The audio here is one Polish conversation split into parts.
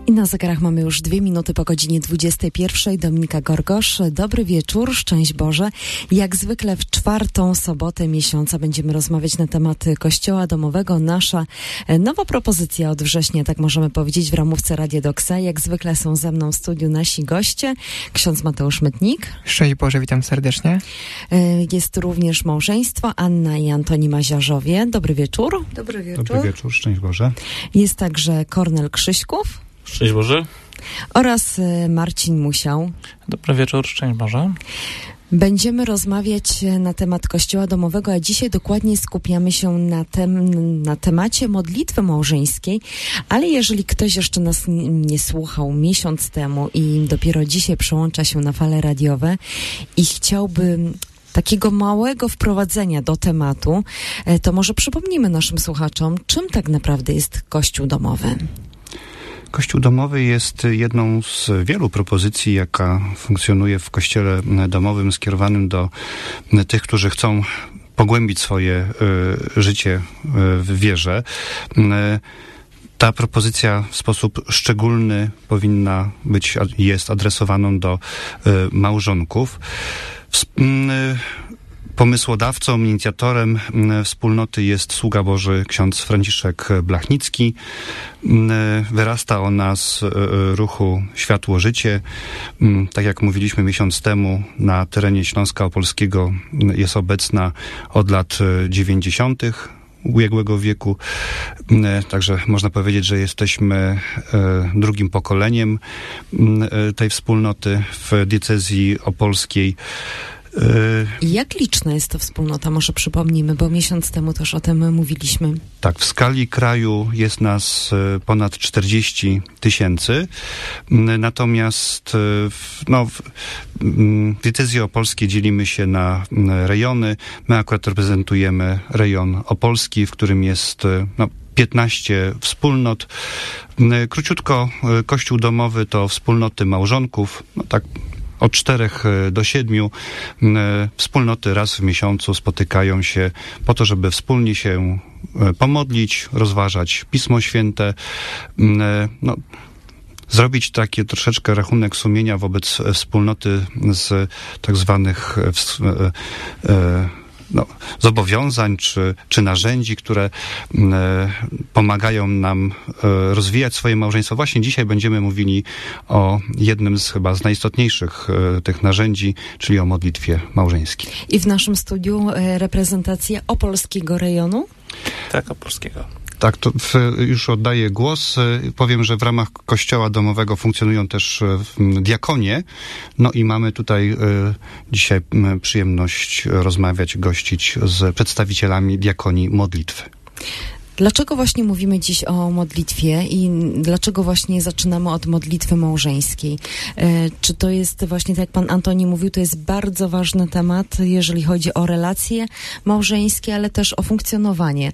I na zegarach mamy już 2 minuty po godzinie 21. Dominika Gorgosz. Dobry wieczór, szczęść Boże. Jak zwykle w 4. sobotę miesiąca będziemy rozmawiać na temat Kościoła domowego. Nasza nowa propozycja od września, tak możemy powiedzieć, w ramówce Radio Doksa. Jak zwykle są ze mną w studiu nasi goście. Ksiądz Mateusz Mytnik. Szczęść Boże, witam serdecznie. Jest również małżeństwo Anna i Antoni Maziarzowie. Dobry wieczór. Dobry wieczór. Dobry wieczór, szczęść Boże. Jest także Kornel Krzyśków. Szczęść Boże. Oraz Marcin Musiał. Dobry wieczór, szczęść Boże. Będziemy rozmawiać na temat Kościoła domowego, a dzisiaj dokładnie skupiamy się na temacie modlitwy małżeńskiej, ale jeżeli ktoś jeszcze nas nie słuchał miesiąc temu i dopiero dzisiaj przełącza się na fale radiowe i chciałby takiego małego wprowadzenia do tematu, to może przypomnimy naszym słuchaczom, czym tak naprawdę jest Kościół domowy. Kościół domowy jest jedną z wielu propozycji, jaka funkcjonuje w kościele domowym, skierowanym do tych, którzy chcą pogłębić swoje życie w wierze. Ta propozycja w sposób szczególny jest adresowaną do małżonków. Pomysłodawcą, inicjatorem wspólnoty jest sługa Boży ksiądz Franciszek Blachnicki. Wyrasta ona z ruchu Światło Życie. Tak jak mówiliśmy miesiąc temu, na terenie Śląska Opolskiego jest obecna od lat 90. ubiegłego wieku. Także można powiedzieć, że jesteśmy drugim pokoleniem tej wspólnoty w diecezji opolskiej. Jak liczna jest to wspólnota? Może przypomnijmy, bo miesiąc temu też o tym mówiliśmy. Tak, w skali kraju jest nas ponad 40 000, natomiast w diecezji opolskiej dzielimy się na rejony. My akurat reprezentujemy rejon opolski, w którym jest 15 wspólnot. Króciutko, Kościół domowy to wspólnoty małżonków, od 4 do 7 wspólnoty raz w miesiącu spotykają się po to, żeby wspólnie się pomodlić, rozważać Pismo Święte, zrobić taki troszeczkę rachunek sumienia wobec wspólnoty z tak zwanych zobowiązań czy narzędzi, które pomagają nam rozwijać swoje małżeństwo. Właśnie dzisiaj będziemy mówili o jednym z chyba z najistotniejszych tych narzędzi, czyli o modlitwie małżeńskiej. I w naszym studiu reprezentacja opolskiego rejonu? Tak, opolskiego. Tak, to już oddaję głos. Powiem, że w ramach Kościoła domowego funkcjonują też diakonie. I mamy tutaj dzisiaj przyjemność rozmawiać, gościć z przedstawicielami diakonii modlitwy. Dlaczego właśnie mówimy dziś o modlitwie i dlaczego właśnie zaczynamy od modlitwy małżeńskiej? Czy to jest właśnie, tak jak pan Antoni mówił, to jest bardzo ważny temat, jeżeli chodzi o relacje małżeńskie, ale też o funkcjonowanie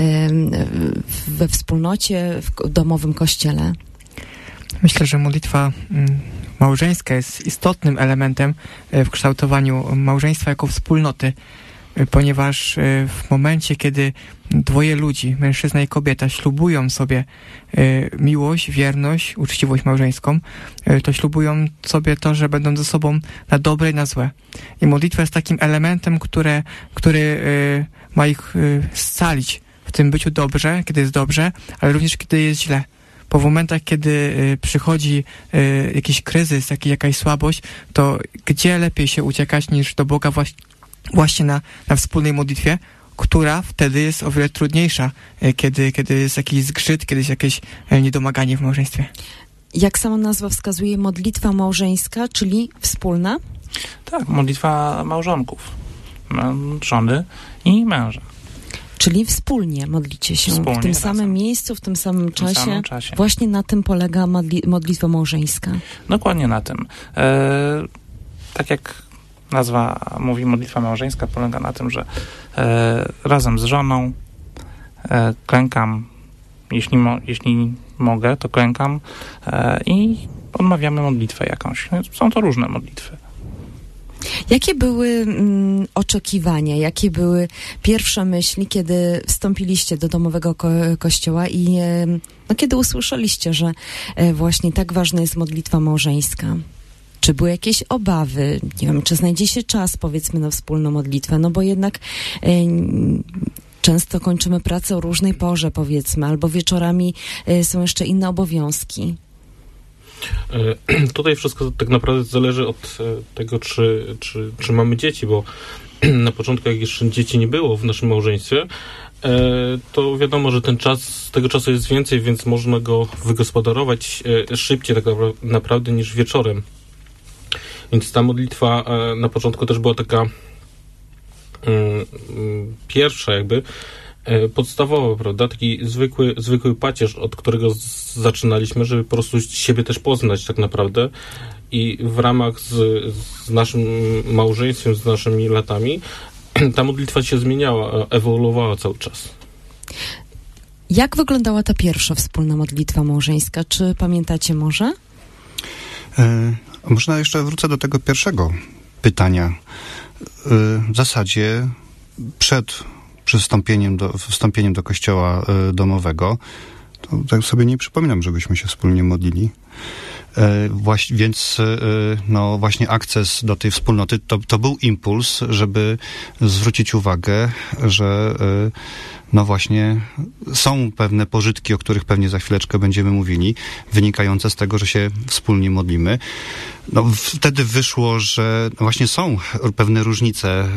we wspólnocie, w domowym kościele? Myślę, że modlitwa małżeńska jest istotnym elementem w kształtowaniu małżeństwa jako wspólnoty, ponieważ w momencie, kiedy dwoje ludzi, mężczyzna i kobieta, ślubują sobie miłość, wierność, uczciwość małżeńską, to ślubują sobie to, że będą ze sobą na dobre i na złe. I modlitwa jest takim elementem, który ma ich scalić w tym byciu dobrze, kiedy jest dobrze, ale również kiedy jest źle. Po momentach, kiedy przychodzi jakiś kryzys, jakaś słabość, to gdzie lepiej się uciekać niż do Boga właśnie na wspólnej modlitwie, która wtedy jest o wiele trudniejsza, kiedy jest jakiś zgrzyt, kiedy jest jakieś niedomaganie w małżeństwie. Jak sama nazwa wskazuje, modlitwa małżeńska, czyli wspólna? Tak, modlitwa małżonków, żony i męża. Czyli wspólnie modlicie się w tym samym miejscu, w tym samym czasie. Właśnie na tym polega modlitwa małżeńska. Dokładnie na tym. Tak jak nazwa mówi, modlitwa małżeńska polega na tym, że razem z żoną klękam, jeśli mogę, to klękam i odmawiamy modlitwę jakąś. Są to różne modlitwy. Jakie były oczekiwania, jakie były pierwsze myśli, kiedy wstąpiliście do domowego kościoła i kiedy usłyszeliście, że właśnie tak ważna jest modlitwa małżeńska? Czy były jakieś obawy? Nie wiem, czy znajdzie się czas, powiedzmy, na wspólną modlitwę? No bo jednak często kończymy pracę o różnej porze, powiedzmy, albo wieczorami są jeszcze inne obowiązki. Tutaj wszystko tak naprawdę zależy od tego, czy mamy dzieci, bo na początku, jak jeszcze dzieci nie było w naszym małżeństwie, to wiadomo, że tego czasu jest więcej, więc można go wygospodarować szybciej tak naprawdę niż wieczorem. Więc ta modlitwa na początku też była taka pierwsza jakby, podstawowa, prawda? Taki zwykły pacierz, od którego zaczynaliśmy, żeby po prostu siebie też poznać tak naprawdę. I w ramach z naszym małżeństwem, z naszymi latami, ta modlitwa się zmieniała, ewoluowała cały czas. Jak wyglądała ta pierwsza wspólna modlitwa małżeńska? Czy pamiętacie może? Można jeszcze wrócę do tego pierwszego pytania. W zasadzie przed wstąpieniem do kościoła domowego, to tak sobie nie przypominam, żebyśmy się wspólnie modlili. Więc właśnie akces do tej wspólnoty to był impuls, żeby zwrócić uwagę, że właśnie są pewne pożytki, o których pewnie za chwileczkę będziemy mówili, wynikające z tego, że się wspólnie modlimy. Wtedy wyszło, że właśnie są pewne różnice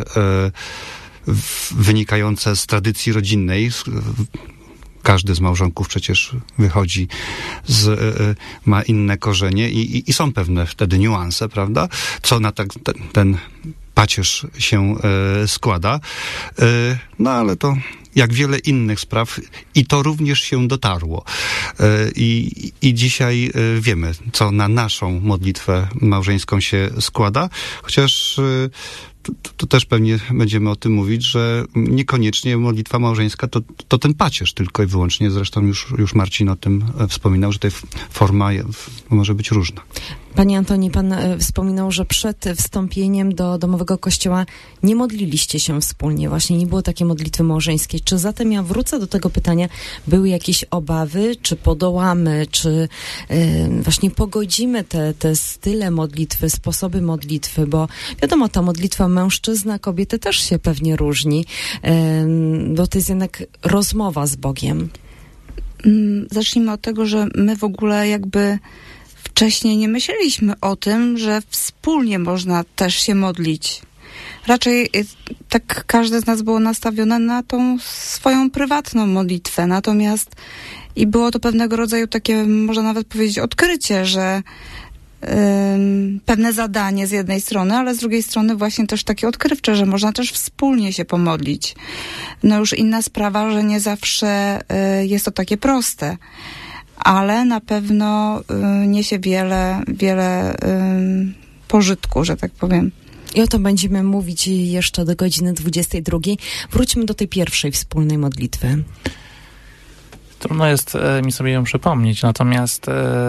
wynikające z tradycji rodzinnej. Każdy z małżonków przecież wychodzi ma inne korzenie i są pewne wtedy niuanse, prawda? Co na ten pacierz się składa. Ale to jak wiele innych spraw i to również się dotarło. I dzisiaj wiemy, co na naszą modlitwę małżeńską się składa, chociaż to też pewnie będziemy o tym mówić, że niekoniecznie modlitwa małżeńska to ten pacierz tylko i wyłącznie. Zresztą już Marcin o tym wspominał, że ta forma może być różna. Panie Antoni, pan wspominał, że przed wstąpieniem do domowego kościoła nie modliliście się wspólnie, właśnie nie było takiej modlitwy małżeńskiej. Czy zatem, ja wrócę do tego pytania, były jakieś obawy, czy podołamy, czy właśnie pogodzimy te style modlitwy, sposoby modlitwy, bo wiadomo, ta modlitwa mężczyzna, kobiety też się pewnie różni, bo to jest jednak rozmowa z Bogiem. Zacznijmy od tego, że my w ogóle jakby wcześniej nie myśleliśmy o tym, że wspólnie można też się modlić. Raczej tak każde z nas było nastawione na tą swoją prywatną modlitwę. Natomiast i było to pewnego rodzaju takie, można nawet powiedzieć, odkrycie, że pewne zadanie z jednej strony, ale z drugiej strony właśnie też takie odkrywcze, że można też wspólnie się pomodlić. Już inna sprawa, że nie zawsze jest to takie proste, ale na pewno niesie wiele pożytku, że tak powiem. I o to będziemy mówić jeszcze do godziny 22. Wróćmy do tej pierwszej wspólnej modlitwy. Trudno jest mi sobie ją przypomnieć, natomiast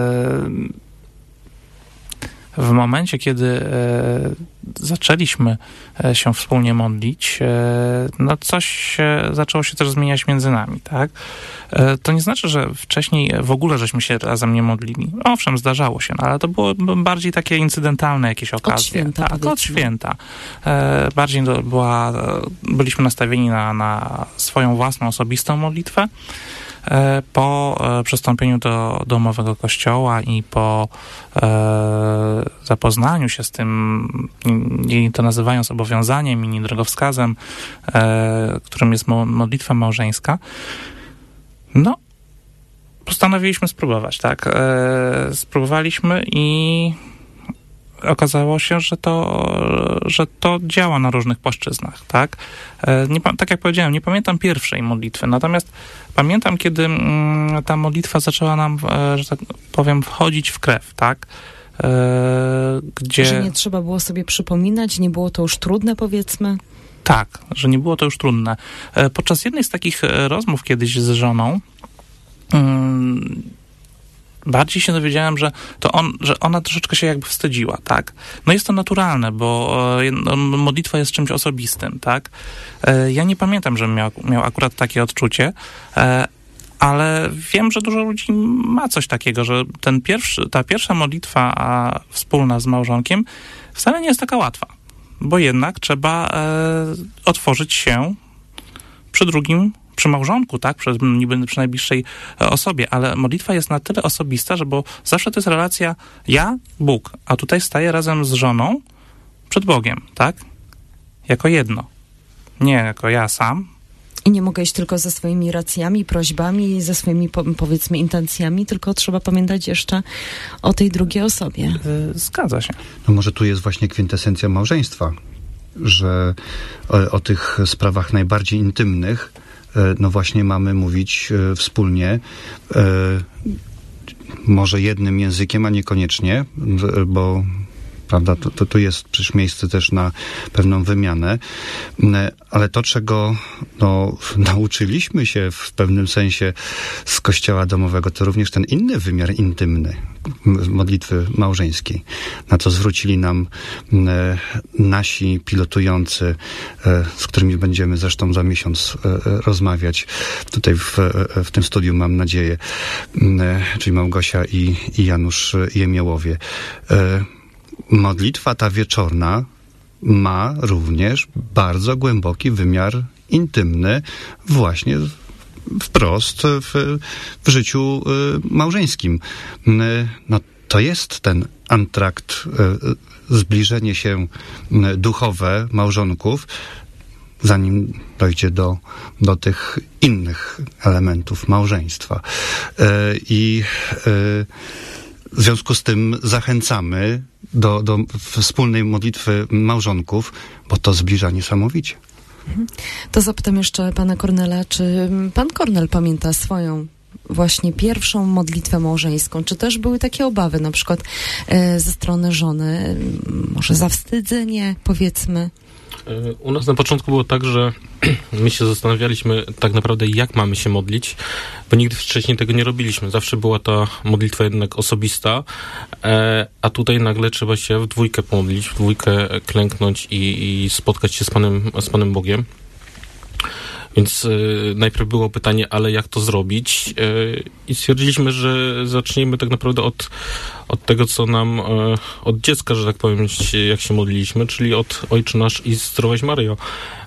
w momencie, kiedy zaczęliśmy się wspólnie modlić, coś zaczęło się też zmieniać między nami, tak? To nie znaczy, że wcześniej w ogóle żeśmy się razem nie modlili. Owszem, zdarzało się, ale to było bardziej takie incydentalne jakieś okazje. Od święta, tak, od święta. Bardziej byliśmy nastawieni na swoją własną, osobistą modlitwę. Po przystąpieniu do domowego kościoła i po zapoznaniu się z tym, inni to nazywają zobowiązaniem, inni drogowskazem, którym jest modlitwa małżeńska, postanowiliśmy spróbować, tak? Spróbowaliśmy i okazało się, że to działa na różnych płaszczyznach, tak? Tak jak powiedziałem, nie pamiętam pierwszej modlitwy, natomiast pamiętam, kiedy ta modlitwa zaczęła nam, że tak powiem, wchodzić w krew, tak? Że nie trzeba było sobie przypominać, nie było to już trudne, powiedzmy? Tak, że nie było to już trudne. Podczas jednej z takich rozmów kiedyś z żoną bardziej się dowiedziałem, że że ona troszeczkę się jakby wstydziła, tak? No jest to naturalne, bo modlitwa jest czymś osobistym, tak? Ja nie pamiętam, żebym miał akurat takie odczucie, ale wiem, że dużo ludzi ma coś takiego, że ta pierwsza modlitwa wspólna z małżonkiem wcale nie jest taka łatwa, bo jednak trzeba otworzyć się przy małżonku, tak? Przy najbliższej osobie, ale modlitwa jest na tyle osobista, że bo zawsze to jest relacja ja, Bóg, a tutaj staję razem z żoną przed Bogiem, tak? Jako jedno. Nie jako ja sam. I nie mogę iść tylko ze swoimi racjami, prośbami, ze swoimi, powiedzmy, intencjami, tylko trzeba pamiętać jeszcze o tej drugiej osobie. Zgadza się. No może tu jest właśnie kwintesencja małżeństwa, że o tych sprawach najbardziej intymnych no właśnie mamy mówić wspólnie, może jednym językiem, a niekoniecznie, bo prawda, to jest przecież miejsce też na pewną wymianę, ale to, czego nauczyliśmy się w pewnym sensie z Kościoła domowego, to również ten inny wymiar intymny modlitwy małżeńskiej, na co zwrócili nam nasi pilotujący, z którymi będziemy zresztą za miesiąc rozmawiać tutaj w tym studiu, mam nadzieję, czyli Małgosia i Janusz Jemiołowie. Modlitwa ta wieczorna ma również bardzo głęboki wymiar intymny właśnie wprost w życiu małżeńskim. No, to jest ten antrakt, zbliżenie się duchowe małżonków, zanim dojdzie do tych innych elementów małżeństwa. W związku z tym zachęcamy do wspólnej modlitwy małżonków, bo to zbliża niesamowicie. To zapytam jeszcze pana Kornela, czy pan Kornel pamięta swoją właśnie pierwszą modlitwę małżeńską? Czy też były takie obawy, na przykład ze strony żony, może zawstydzenie, powiedzmy? U nas na początku było tak, że my się zastanawialiśmy tak naprawdę, jak mamy się modlić, bo nigdy wcześniej tego nie robiliśmy. Zawsze była ta modlitwa jednak osobista, a tutaj nagle trzeba się w dwójkę pomodlić, w dwójkę klęknąć i spotkać się z Panem Bogiem. Więc najpierw było pytanie, ale jak to zrobić? I stwierdziliśmy, że zaczniemy tak naprawdę od tego, co nam od dziecka, że tak powiem, jak się modliliśmy, czyli od Ojcze Nasz i Zdrowaś Maryjo.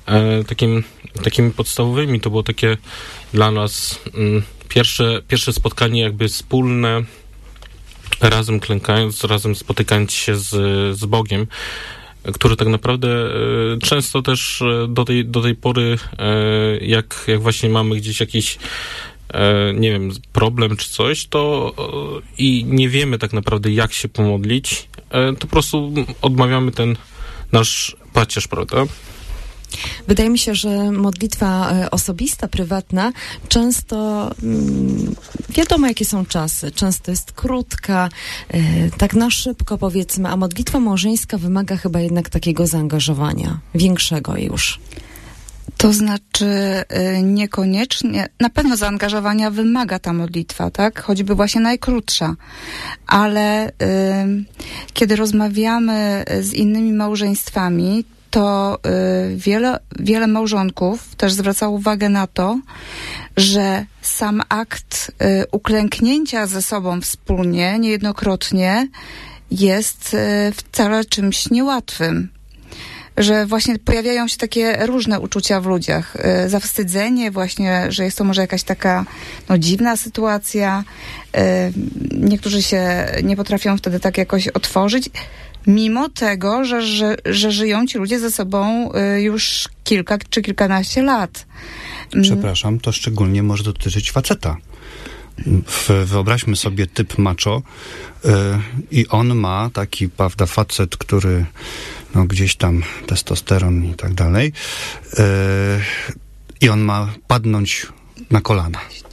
Takimi podstawowymi to było takie dla nas pierwsze spotkanie jakby wspólne, razem klękając, razem spotykając się z Bogiem, który tak naprawdę często też do tej pory, jak właśnie mamy gdzieś jakiś, nie wiem, problem czy coś, to i nie wiemy tak naprawdę, jak się pomodlić, to po prostu odmawiamy ten nasz pacierz, prawda? Wydaje mi się, że modlitwa osobista, prywatna, często wiadomo, jakie są czasy. Często jest krótka, tak na szybko powiedzmy, a modlitwa małżeńska wymaga chyba jednak takiego zaangażowania, większego już. To znaczy niekoniecznie, na pewno zaangażowania wymaga ta modlitwa, tak? Choćby właśnie najkrótsza. Ale kiedy rozmawiamy z innymi małżeństwami, to wiele małżonków też zwraca uwagę na to, że sam akt uklęknięcia ze sobą wspólnie, niejednokrotnie, jest wcale czymś niełatwym. Że właśnie pojawiają się takie różne uczucia w ludziach. Zawstydzenie właśnie, że jest to może jakaś taka dziwna sytuacja. Niektórzy się nie potrafią wtedy tak jakoś otworzyć, mimo tego, że żyją ci ludzie ze sobą już kilka czy kilkanaście lat. Przepraszam, to szczególnie może dotyczyć faceta. Wyobraźmy sobie typ macho i on ma taki, prawda, facet, który gdzieś tam testosteron i tak dalej i on ma padnąć na kolana.